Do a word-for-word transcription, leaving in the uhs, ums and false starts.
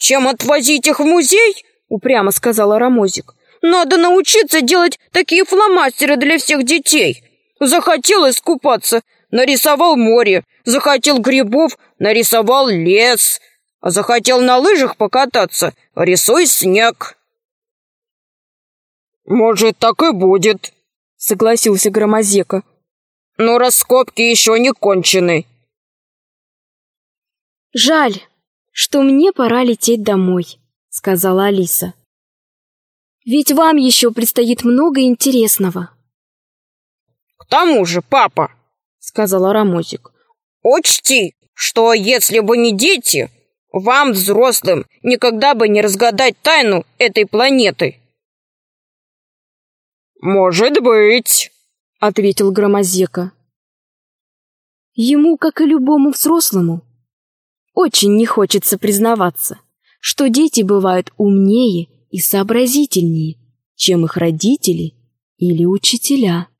чем отвозить их в музей, упрямо сказала Рамозик. Надо научиться делать такие фломастеры для всех детей. Захотел искупаться, нарисовал море. Захотел грибов, нарисовал лес. А захотел на лыжах покататься, рисуй снег. Может, так и будет, согласился Громозека. Но раскопки еще не кончены. Жаль, что мне пора лететь домой, сказала Алиса. Ведь вам еще предстоит много интересного. К тому же, папа, сказала Рамозик, учти, что если бы не дети, вам, взрослым, никогда бы не разгадать тайну этой планеты. Может быть, ответил Громозека. Ему, как и любому взрослому, очень не хочется признаваться, что дети бывают умнее и сообразительнее, чем их родители или учителя.